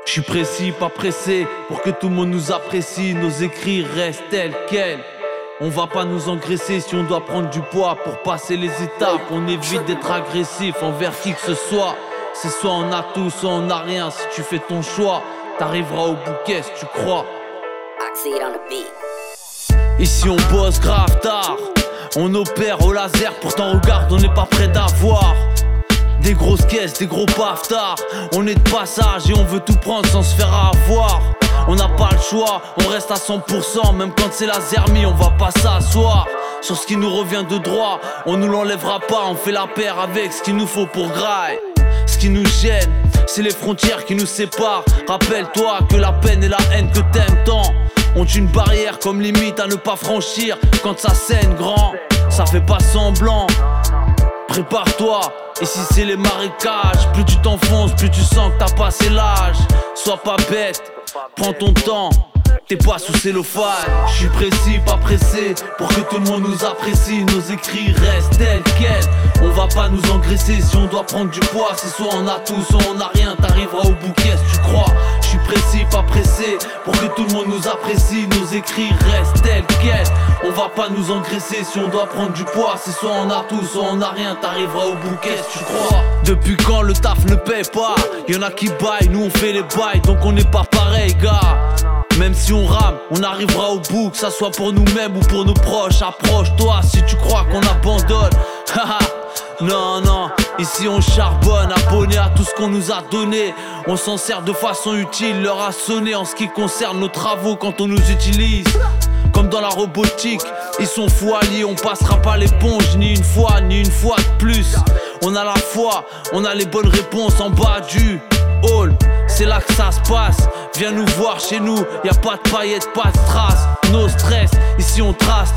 Je suis précis, pas pressé, pour que tout le monde nous apprécie. Nos écrits restent tels quels. On va pas nous engraisser si on doit prendre du poids pour passer les étapes. On évite d'être agressif envers qui que ce soit. C'est soit on a tout, soit on a rien. Si tu fais ton choix, t'arriveras au bouquet si tu crois. Ici on bosse grave tard. On opère au laser, pourtant regarde, on n'est pas prêt d'avoir des grosses caisses, des gros paftards. On est de passage et on veut tout prendre sans se faire avoir. On n'a pas le choix, on reste à 100%. Même quand c'est la zermie, on va pas s'asseoir sur ce qui nous revient de droit. On nous l'enlèvera pas, on fait la paire avec ce qu'il nous faut pour graille. Ce qui nous gêne, c'est les frontières qui nous séparent. Rappelle-toi que la peine et la haine que t'aimes tant ont une barrière comme limite à ne pas franchir. Quand ça saigne grand, ça fait pas semblant. Prépare-toi, ici c'est les marécages. Plus tu t'enfonces, plus tu sens que t'as passé l'âge. Sois pas bête, prends ton temps, t'es pas sous cellophane. Je suis précis, pas pressé, pour que tout le monde nous apprécie. Nos écrits restent tels quels. On va pas nous engraisser si on doit prendre du poids. C'est soit on a tout, soit on a rien. T'arriveras au bouquet si tu crois. Je suis précis, pas pressé, pour que tout le monde nous apprécie. Nos écrits restent tels quels. On va pas nous engraisser si on doit prendre du poids. C'est soit on a tout, soit on a rien. T'arriveras au bouquet si tu crois. Depuis quand le taf ne paie pas? Y'en a qui baillent, nous on fait les bails. Donc on n'est pas pareil gars. Même si on rame, on arrivera au bout. Que ça soit pour nous-mêmes ou pour nos proches. Approche-toi si tu crois qu'on abandonne. Haha. Non, non, ici on charbonne, abonné à tout ce qu'on nous a donné. On s'en sert de façon utile, l'heure a sonné en ce qui concerne nos travaux quand on nous utilise. Comme dans la robotique, ils sont fous alliés, on passera pas l'éponge ni une fois de plus. On a la foi, on a les bonnes réponses en bas du hall. C'est là que ça se passe, viens nous voir chez nous, y a pas de paillettes, pas de strass. No stress, ici on trace.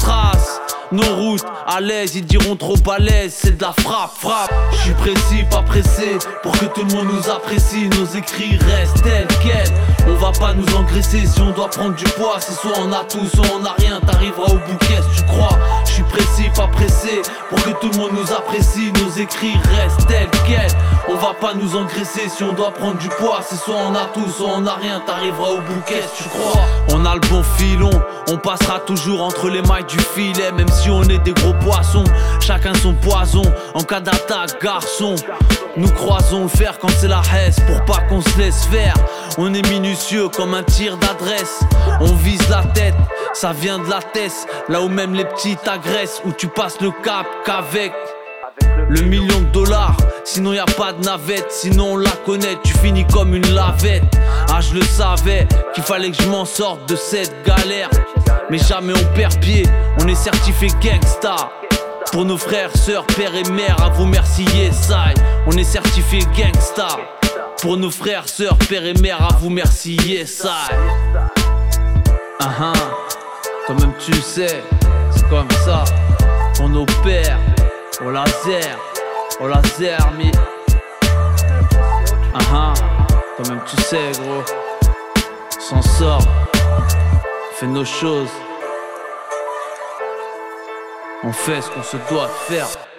Nos routes, à l'aise, ils diront trop balèze, c'est de la frappe. Je suis précis, pas pressé, pour que tout le monde nous apprécie. Nos écrits restent tels quels. On va pas nous engraisser si on doit prendre du poids. C'est soit on a tout, soit on a rien. T'arriveras au bouquet si tu crois. Je suis précis, pas pressé, pour que tout le monde nous apprécie. Nos écrits restent tels quels. On va pas nous engraisser si on doit prendre du poids. C'est soit on a tout, soit on a rien. T'arriveras au bouquet si tu crois. On a le bon filon, on passera toujours entre les mailles du filet. Même si on est des gros poissons, chacun son poison. En cas d'attaque, garçon, nous croisons le fer quand c'est la hesse. Pour pas qu'on se laisse faire, on est minutieux comme un tir d'adresse. On vise la tête, ça vient de la tête. Là où même les petits t'agressent, où tu passes le cap qu'avec le $1 million. Sinon y a pas de navette, sinon on la connaît. Tu finis comme une lavette. Ah je le savais, qu'il fallait que je m'en sorte de cette galère. Mais jamais on perd pied, on est certifié gangsta. Pour nos frères, sœurs, pères et mères, à vous merci Yesai. On est certifié gangsta. Pour nos frères, sœurs, pères et mères, à vous merci Yesai. Toi-même tu sais, c'est comme ça qu'on opère au laser, mi. Toi-même tu sais gros, on s'en sort, on fait nos choses, on fait ce qu'on se doit de faire.